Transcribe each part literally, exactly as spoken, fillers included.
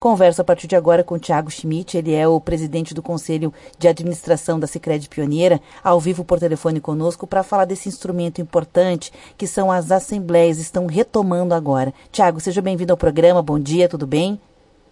Converso a partir de agora com o Thiago Schmidt, ele é o presidente do Conselho de Administração da Sicredi Pioneira, ao vivo por telefone conosco, para falar desse instrumento importante que são as assembleias, estão retomando agora. Thiago, seja bem-vindo ao programa, bom dia, tudo bem?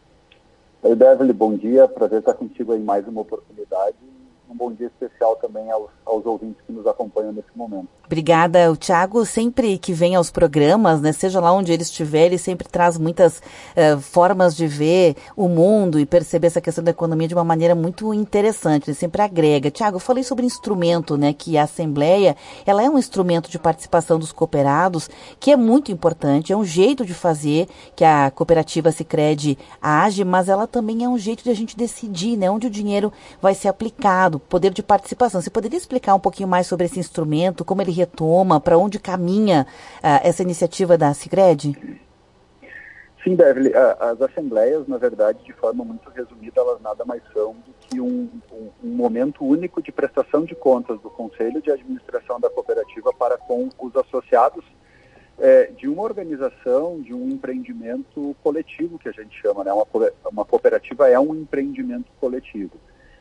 Oi, Beverly, bom dia, prazer estar contigo aí mais uma oportunidade. Um bom dia especial também aos, aos ouvintes que nos acompanham nesse momento. Obrigada. O Thiago, sempre que vem aos programas, né, seja lá onde ele estiver, ele sempre traz muitas uh, formas de ver o mundo e perceber essa questão da economia de uma maneira muito interessante, ele sempre agrega. Thiago, eu falei sobre instrumento, né, que a Assembleia, ela é um instrumento de participação dos cooperados, que é muito importante, é um jeito de fazer que a cooperativa Sicredi age, mas ela também é um jeito de a gente decidir, né, onde o dinheiro vai ser aplicado, poder de participação. Você poderia explicar um pouquinho mais sobre esse instrumento, como ele retoma, para onde caminha uh, essa iniciativa da Sicredi? Sim, Beverly, as assembleias, na verdade, de forma muito resumida, elas nada mais são do que um, um, um momento único de prestação de contas do Conselho de Administração da cooperativa para com os associados é, de uma organização, de um empreendimento coletivo, que a gente chama, né? Uma, uma cooperativa é um empreendimento coletivo.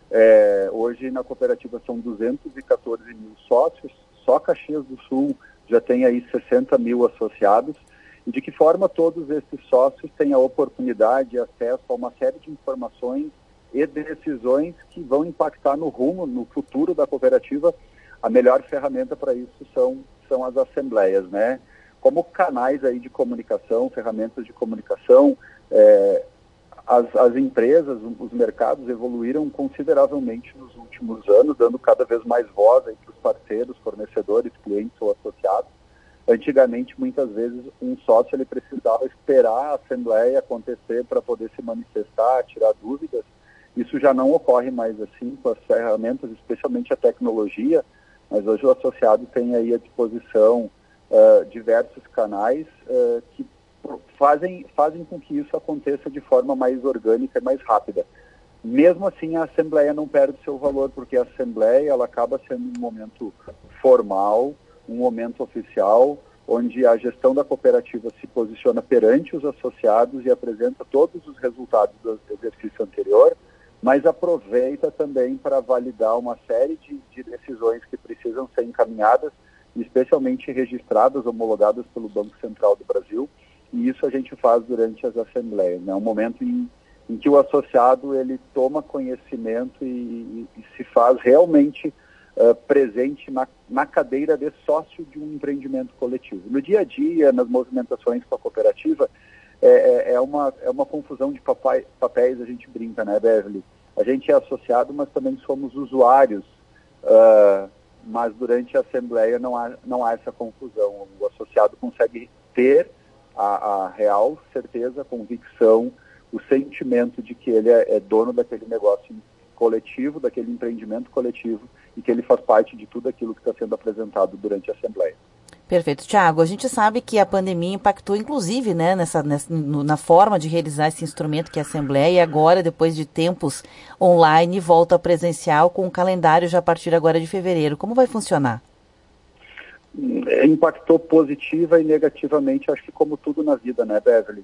É, hoje na cooperativa são duzentos e quatorze mil sócios, só Caxias do Sul já tem aí sessenta mil associados, e de que forma todos esses sócios têm a oportunidade e acesso a uma série de informações e decisões que vão impactar no rumo, no futuro da cooperativa. A melhor ferramenta para isso são, são as assembleias, né? Como canais aí de comunicação, ferramentas de comunicação, é, As, as empresas, os mercados evoluíram consideravelmente nos últimos anos, dando cada vez mais voz para os parceiros, fornecedores, clientes ou associados. Antigamente, muitas vezes, um sócio ele precisava esperar a assembleia acontecer para poder se manifestar, tirar dúvidas. Isso já não ocorre mais assim com as ferramentas, especialmente a tecnologia, mas hoje o associado tem aí à disposição uh, diversos canais uh, que Fazem, fazem com que isso aconteça de forma mais orgânica e mais rápida. Mesmo assim, a Assembleia não perde seu valor, porque a Assembleia ela acaba sendo um momento formal, um momento oficial, onde a gestão da cooperativa se posiciona perante os associados e apresenta todos os resultados do exercício anterior, mas aproveita também para validar uma série de, de decisões que precisam ser encaminhadas, especialmente registradas, homologadas pelo Banco Central do Brasil. E isso a gente faz durante as assembleias, né? Um momento em, em que o associado ele toma conhecimento e, e, e se faz realmente uh, presente na, na cadeira de sócio de um empreendimento coletivo. No dia a dia, nas movimentações com a cooperativa, é, é, é, uma, é uma confusão de papai, papéis, a gente brinca, né, Beverly? A gente é associado, mas também somos usuários, uh, mas durante a assembleia não há, não há essa confusão. O associado consegue ter A, a real certeza, convicção, o sentimento de que ele é, é dono daquele negócio coletivo, daquele empreendimento coletivo e que ele faz parte de tudo aquilo que está sendo apresentado durante a Assembleia. Perfeito. Thiago, a gente sabe que a pandemia impactou inclusive, né, nessa, nessa, no, na forma de realizar esse instrumento que é a Assembleia, e agora, depois de tempos online, volta a presencial com o calendário já a partir agora de fevereiro. Como vai funcionar? Impactou positiva e negativamente, acho que como tudo na vida, né, Beverly?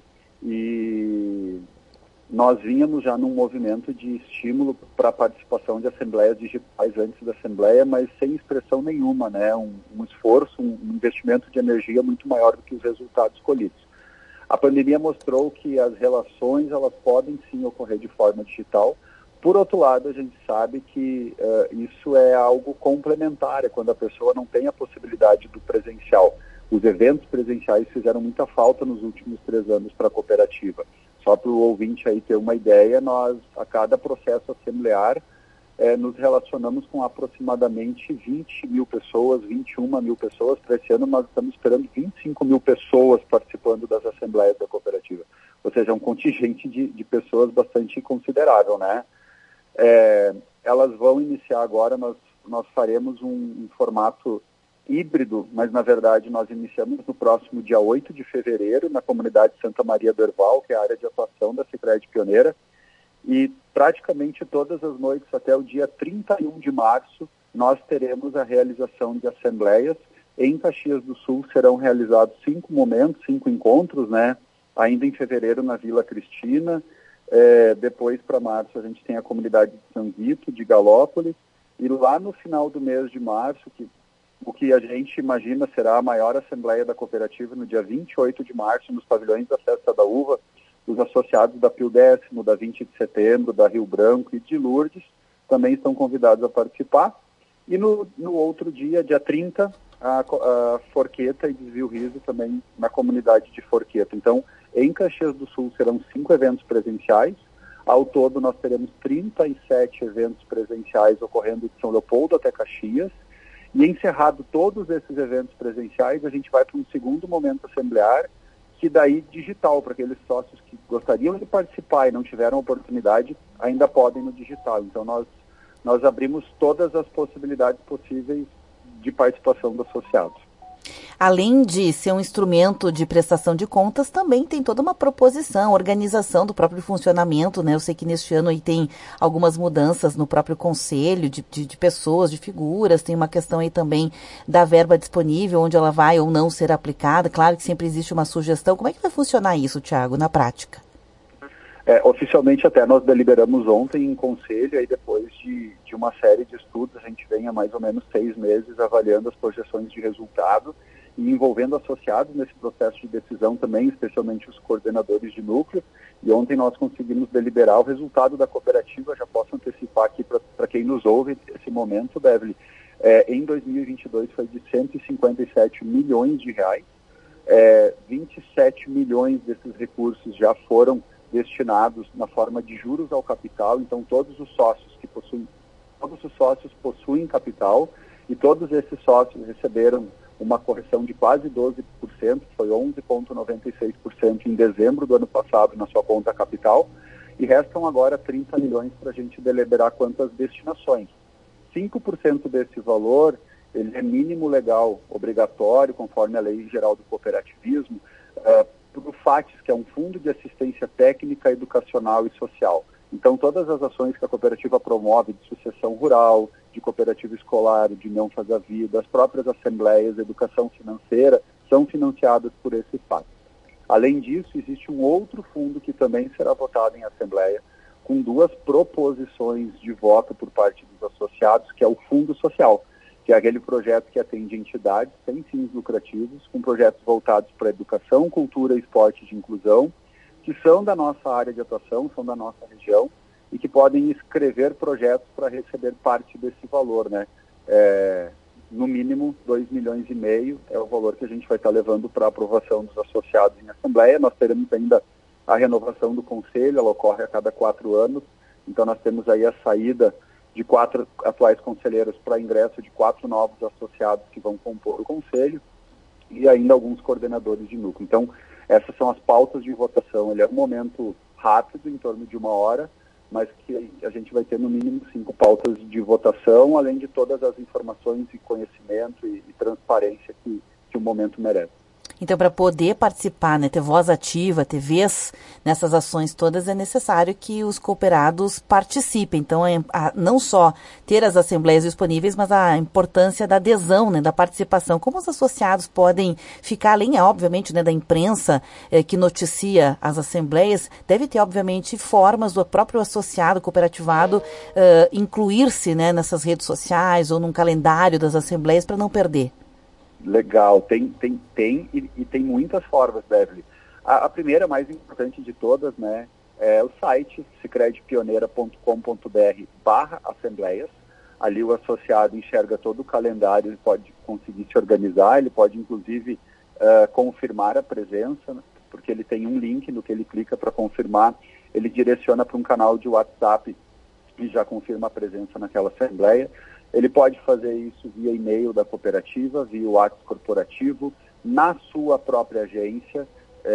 E nós vínhamos já num movimento de estímulo para a participação de assembleias digitais antes da assembleia, mas sem expressão nenhuma, né? Um, um esforço, um investimento de energia muito maior do que os resultados colhidos. A pandemia mostrou que as relações, elas podem sim ocorrer de forma digital. Por outro lado, a gente sabe que uh, isso é algo complementar, é quando a pessoa não tem a possibilidade do presencial. Os eventos presenciais fizeram muita falta nos últimos três anos para a cooperativa. Só para o ouvinte aí ter uma ideia, nós, a cada processo assemblear, eh, nos relacionamos com aproximadamente vinte mil pessoas, vinte e uma mil pessoas. Para esse ano, nós estamos esperando vinte e cinco mil pessoas participando das assembleias da cooperativa. Ou seja, um contingente de, de pessoas bastante considerável, né? É, elas vão iniciar agora, nós, nós faremos um, um formato híbrido, mas na verdade nós iniciamos no próximo dia oito de fevereiro, na comunidade Santa Maria do Herval, que é a área de atuação da Sicredi Pioneira, e praticamente todas as noites até o dia trinta e um de março nós teremos a realização de assembleias. Em Caxias do Sul serão realizados cinco momentos, cinco encontros, né? Ainda em fevereiro na Vila Cristina, É, depois, para março, a gente tem a comunidade de São Vito, de Galópolis, e lá no final do mês de março, que, o que a gente imagina será a maior assembleia da cooperativa, no dia vinte e oito de março, nos pavilhões da Festa da Uva, os associados da Pio Décimo, da vinte de setembro, da Rio Branco e de Lourdes também estão convidados a participar. E no, no outro dia, dia trinta, a, a Forqueta e Desvio Riso também na comunidade de Forqueta. Então, em Caxias do Sul serão cinco eventos presenciais. Ao todo, nós teremos trinta e sete eventos presenciais ocorrendo de São Leopoldo até Caxias. E encerrado todos esses eventos presenciais, a gente vai para um segundo momento assemblear, que daí digital, para aqueles sócios que gostariam de participar e não tiveram oportunidade, ainda podem no digital. Então, nós, nós abrimos todas as possibilidades possíveis de participação dos associados. Além de ser um instrumento de prestação de contas, também tem toda uma proposição, organização do próprio funcionamento, né? Eu sei que neste ano aí tem algumas mudanças no próprio conselho de, de, de pessoas, de figuras, tem uma questão aí também da verba disponível, onde ela vai ou não ser aplicada. Claro que sempre existe uma sugestão. Como é que vai funcionar isso, Thiago, na prática? É, oficialmente até nós deliberamos ontem em conselho, aí depois de, de uma série de estudos, a gente vem há mais ou menos seis meses avaliando as projeções de resultado e envolvendo associados nesse processo de decisão também, especialmente os coordenadores de núcleo. E ontem nós conseguimos deliberar o resultado da cooperativa. Já posso antecipar aqui para quem nos ouve esse momento, Beverly. É, em dois mil e vinte e dois foi de cento e cinquenta e sete milhões de reais. É, vinte e sete milhões desses recursos já foram destinados na forma de juros ao capital. Então todos os sócios que possuem, todos os sócios possuem capital e todos esses sócios receberam uma correção de quase doze por cento, foi onze vírgula noventa e seis por cento em dezembro do ano passado na sua conta capital, e restam agora trinta milhões para a gente deliberar quantas destinações. cinco por cento desse valor, ele é mínimo legal, obrigatório, conforme a Lei Geral do Cooperativismo, uh, para o FATES, que é um Fundo de Assistência Técnica, Educacional e Social. Então, todas as ações que a cooperativa promove de sucessão rural, de cooperativa escolar, de União Faz a Vida, as próprias assembleias, educação financeira, são financiadas por esse FATES. Além disso, existe um outro fundo que também será votado em assembleia, com duas proposições de voto por parte dos associados, que é o Fundo Social, que é aquele projeto que atende entidades sem fins lucrativos, com projetos voltados para educação, cultura, esporte de inclusão, que são da nossa área de atuação, são da nossa região, e que podem escrever projetos para receber parte desse valor, né? É, no mínimo, dois milhões e meio é o valor que a gente vai estar levando para aprovação dos associados em assembleia. Nós teremos ainda a renovação do conselho, ela ocorre a cada quatro anos, então nós temos aí a saída de quatro atuais conselheiros para ingresso de quatro novos associados que vão compor o conselho e ainda alguns coordenadores de núcleo. Então, essas são as pautas de votação. Ele é um momento rápido, em torno de uma hora, mas que a gente vai ter no mínimo cinco pautas de votação, além de todas as informações e conhecimento e, e transparência que, que o momento merece. Então, para poder participar, né, ter voz ativa, ter vez nessas ações todas, é necessário que os cooperados participem. Então, é, a, não só ter as assembleias disponíveis, mas a importância da adesão, né, da participação. Como os associados podem ficar, além, obviamente, né, da imprensa eh, que noticia as assembleias, deve ter, obviamente, formas do próprio associado cooperativado eh, incluir-se, né, nessas redes sociais ou num calendário das assembleias para não perder. Legal, tem, tem, tem e, e tem muitas formas, Beverly. A, a primeira, mais importante de todas, né, é o site sicredi-pioneira ponto com ponto br barra assembleias. Ali o associado enxerga todo o calendário, ele pode conseguir se organizar, ele pode inclusive uh, confirmar a presença, porque ele tem um link no que ele clica para confirmar, ele direciona para um canal de WhatsApp e já confirma a presença naquela assembleia. Ele pode fazer isso via e-mail da cooperativa, via WhatsApp corporativo, na sua própria agência.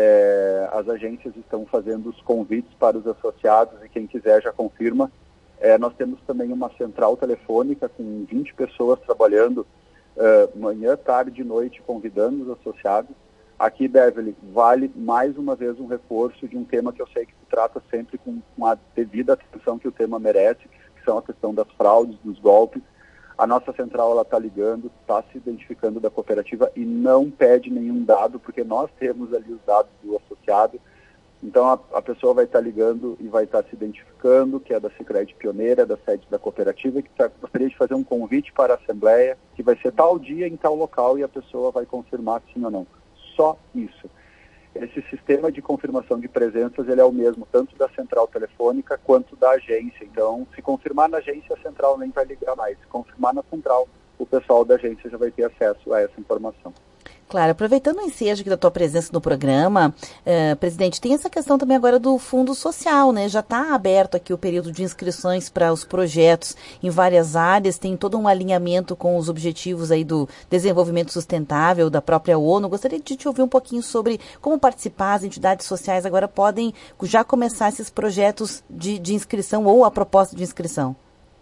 É, as agências estão fazendo os convites para os associados e quem quiser já confirma. É, nós temos também uma central telefônica com vinte pessoas trabalhando uh, manhã, tarde e noite, convidando os associados. Aqui, Beverly, vale mais uma vez um reforço de um tema que eu sei que se trata sempre com, com a devida atenção que o tema merece, que são a questão das fraudes, dos golpes. A nossa central ela está ligando, está se identificando da cooperativa e não pede nenhum dado, porque nós temos ali os dados do associado. Então a, a pessoa vai estar ligando e vai estar se identificando, que é da Sicredi Pioneira, da sede da cooperativa, que tá, gostaria de fazer um convite para a Assembleia, que vai ser tal dia em tal local e a pessoa vai confirmar sim ou não. Só isso. Esse sistema de confirmação de presenças, ele é o mesmo, tanto da central telefônica quanto da agência. Então, se confirmar na agência, a central nem vai ligar mais. Se confirmar na central, o pessoal da agência já vai ter acesso a essa informação. Claro, aproveitando o ensejo aqui da tua presença no programa, eh, presidente, tem essa questão também agora do Fundo Social, né? Já está aberto aqui o período de inscrições para os projetos em várias áreas, tem todo um alinhamento com os objetivos aí do desenvolvimento sustentável da própria ONU. Gostaria de te ouvir um pouquinho sobre como participar, as entidades sociais agora podem já começar esses projetos de, de inscrição ou a proposta de inscrição.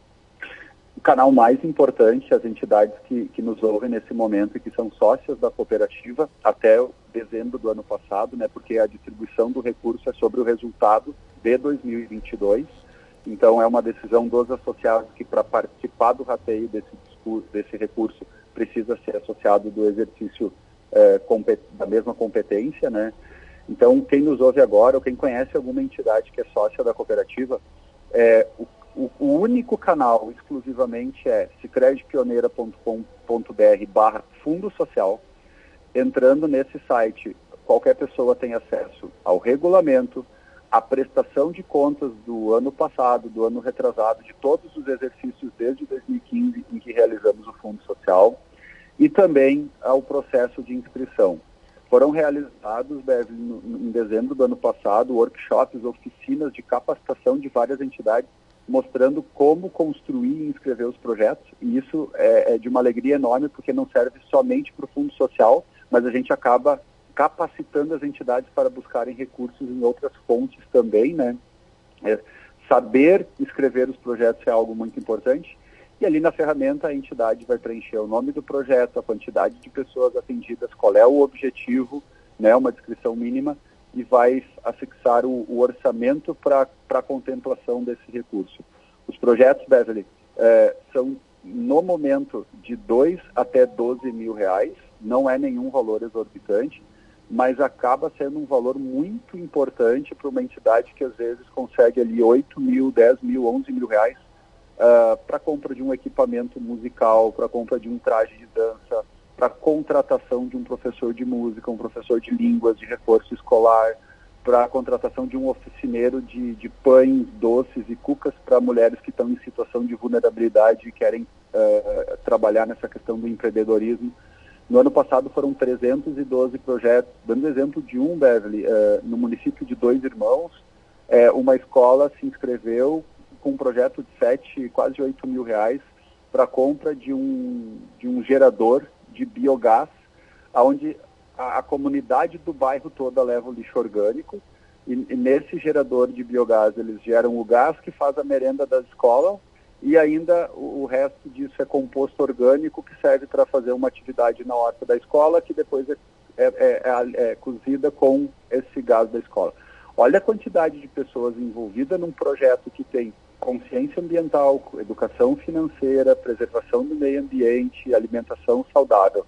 O canal mais importante, as entidades que, que nos ouvem nesse momento e que são sócias da cooperativa até dezembro do ano passado, né, porque a distribuição do recurso é sobre o resultado de dois mil e vinte e dois. Então, é uma decisão dos associados que, para participar do rateio desse, desse recurso, precisa ser associado do exercício eh, da mesma competência, né? Então, quem nos ouve agora, ou quem conhece alguma entidade que é sócia da cooperativa, é, o O, o único canal exclusivamente é sicredipioneira ponto com ponto br barra fundo social. Entrando nesse site, qualquer pessoa tem acesso ao regulamento, à prestação de contas do ano passado, do ano retrasado, de todos os exercícios desde dois mil e quinze em que realizamos o Fundo Social, e também ao processo de inscrição. Foram realizados, em dezembro do ano passado, workshops, oficinas de capacitação de várias entidades, mostrando como construir e inscrever os projetos, e isso é, é de uma alegria enorme, porque não serve somente para o Fundo Social, mas a gente acaba capacitando as entidades para buscarem recursos em outras fontes também, né? É, saber escrever os projetos é algo muito importante, e ali na ferramenta a entidade vai preencher o nome do projeto, a quantidade de pessoas atendidas, qual é o objetivo, né, uma descrição mínima, e vai afixar o, o orçamento para a contemplação desse recurso. Os projetos, Beverly, eh, são, no momento, de dois até doze mil reais, não é nenhum valor exorbitante, mas acaba sendo um valor muito importante para uma entidade que, às vezes, consegue ali oito mil, dez mil, onze mil reais uh, para a compra de um equipamento musical, para a compra de um traje de dança, para a contratação de um professor de música, um professor de línguas, de reforço escolar, para a contratação de um oficineiro de, de pães, doces e cucas para mulheres que estão em situação de vulnerabilidade e querem uh, trabalhar nessa questão do empreendedorismo. No ano passado foram trezentos e doze projetos, dando exemplo de um, Beverly, uh, no município de Dois Irmãos, uh, uma escola se inscreveu com um projeto de sete, quase oito mil reais para a compra de um, de um gerador de biogás, onde a, a comunidade do bairro toda leva o lixo orgânico, e, e nesse gerador de biogás eles geram o gás que faz a merenda da escola, e ainda o, o resto disso é composto orgânico que serve para fazer uma atividade na horta da escola, que depois é, é, é, é cozida com esse gás da escola. Olha a quantidade de pessoas envolvidas num projeto que tem consciência ambiental, educação financeira, preservação do meio ambiente, alimentação saudável.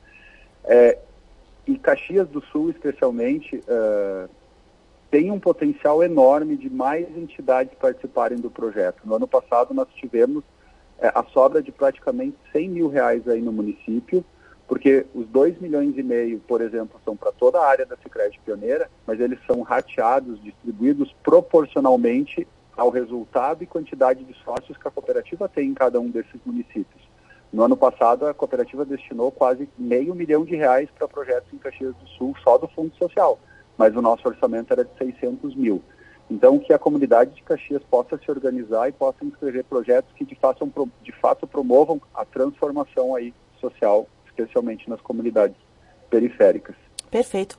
É, e Caxias do Sul, especialmente, uh, tem um potencial enorme de mais entidades participarem do projeto. No ano passado, nós tivemos é, a sobra de praticamente cem mil reais aí no município, porque os dois milhões e meio, por exemplo, são para toda a área da Sicredi Pioneira, mas eles são rateados, distribuídos proporcionalmente ao resultado e quantidade de sócios que a cooperativa tem em cada um desses municípios. No ano passado, a cooperativa destinou quase meio milhão de reais para projetos em Caxias do Sul, só do Fundo Social, mas o nosso orçamento era de seiscentos mil. Então, que a comunidade de Caxias possa se organizar e possa inscrever projetos que de fato, de fato promovam a transformação aí social, especialmente nas comunidades periféricas. Perfeito.